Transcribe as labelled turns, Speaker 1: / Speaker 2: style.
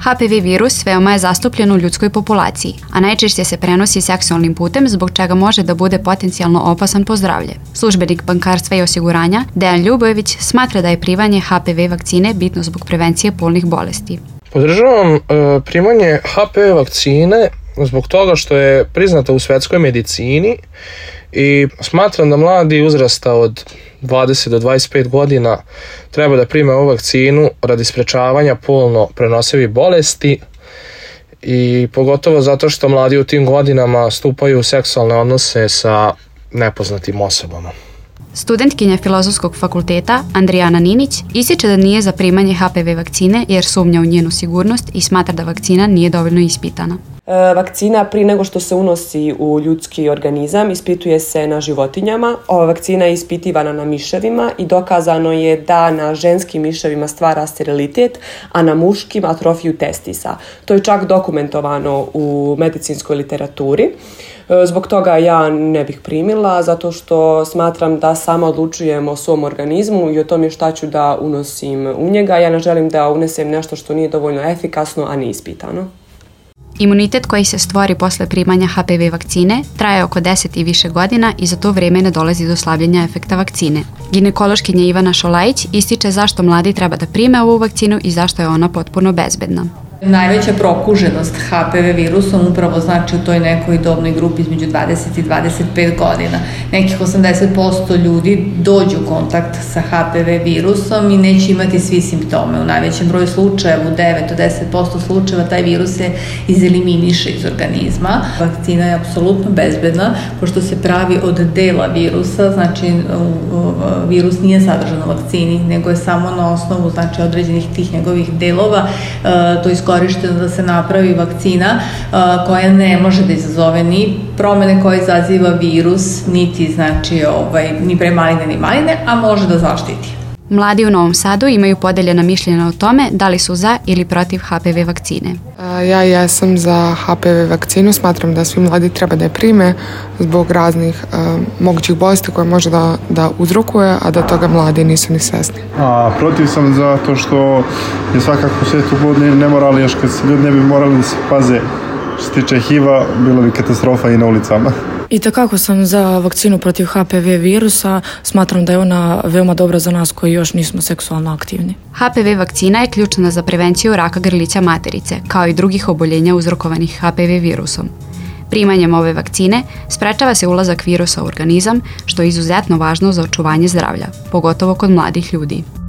Speaker 1: HPV virus veoma je zastupljen u ljudskoj populaciji, a najčešće se prenosi seksualnim putem zbog čega može da bude potencijalno opasan po zdravlje. Službenik bankarstva i osiguranja Dejan Ljubojević smatra da je primanje HPV vakcine bitno zbog prevencije polnih bolesti.
Speaker 2: Podržavam primanje HPV vakcine zbog toga što je priznata u svetskoj medicini i smatram da mladi uzrasta od 20 do 25 godina treba da prime ovu vakcinu radi sprečavanja polno prenosivih bolesti i pogotovo zato što mladi u tim godinama stupaju u seksualne odnose sa nepoznatim osobama.
Speaker 1: Studentkinja Filozofskog fakulteta Andrijana Ninić ističe da nije za primanje HPV vakcine jer sumnja u njenu sigurnost i smatra da vakcina nije dovoljno ispitana.
Speaker 3: Vakcina prije nego što se unosi u ljudski organizam ispituje se na životinjama. Ova vakcina je ispitivana na miševima i dokazano je da na ženskim miševima stvara sterilitet, a na muškim atrofiju testisa. To je čak dokumentovano u medicinskoj literaturi. Zbog toga ja ne bih primila, zato što smatram da sama odlučujem o svom organizmu i o tome šta ću da unosim u njega. Ja ne želim da unesem nešto što nije dovoljno efikasno, a ne ispitano.
Speaker 1: Imunitet koji se stvori posle primanja HPV vakcine traje oko 10 i više godina i za to vreme ne dolazi do slabljenja efekta vakcine. Ginekološkinja Ivana Šolajić ističe zašto mladi treba da prime ovu vakcinu i zašto je ona potpuno bezbedna.
Speaker 4: Najveća prokuženost HPV virusom upravo znači u toj nekoj dobnoj grupi između 20 i 25 godina. Nekih 80% ljudi dođu u kontakt sa HPV virusom i neće imati svi simptome. U najvećem broju slučajeva, u 9 do 10% slučajeva, taj virus se izeliminiše iz organizma. Vakcina je apsolutno bezbedna, pošto se pravi od dela virusa, znači virus nije sadržan u vakcini, nego je samo na osnovu znači, određenih tih njegovih delova to iskorišteno da se napravi vakcina koja ne može da izazove ni promene koje izaziva virus, niti znači, ni premaline ni maline, a može da zaštiti.
Speaker 1: Mladi u Novom Sadu imaju podeljena mišljenja o tome da li su za ili protiv HPV vakcine.
Speaker 5: Ja jesam za HPV vakcinu, smatram da svi mladi treba da je prime zbog raznih mogućih bolesti koje može da uzrokuje, a da toga mladi nisu ni svesni.
Speaker 6: Protiv sam zato što je svakako u svijetu godini nemoralni, još kad se ljudi ne bi morali da se paze što se tiče HIV-a, bilo bi katastrofa i na ulicama.
Speaker 7: I takako sam za vakcinu protiv HPV virusa, smatram da je ona veoma dobra za nas koji još nismo seksualno aktivni.
Speaker 1: HPV vakcina je ključna za prevenciju raka grlića materice, kao i drugih oboljenja uzrokovanih HPV virusom. Primanjem ove vakcine sprečava se ulazak virusa u organizam, što je izuzetno važno za očuvanje zdravlja, pogotovo kod mladih ljudi.